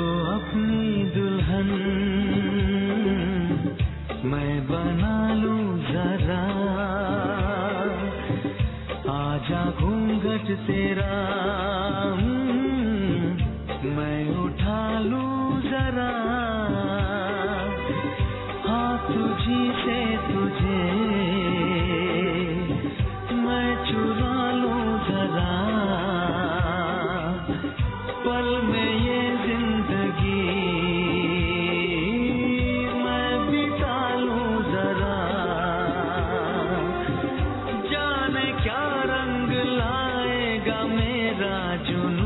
अपनी दुल्हन मैं बना लूं जरा, आजा घूंघट तेरा मैं उठा लूं जरा, हाँ तुझी से तुझे मैं चुरा लूं जरा, पल में ये जिंदगी मैं बिता लूं जरा, जाने क्या रंग लाएगा मेरा जुनून।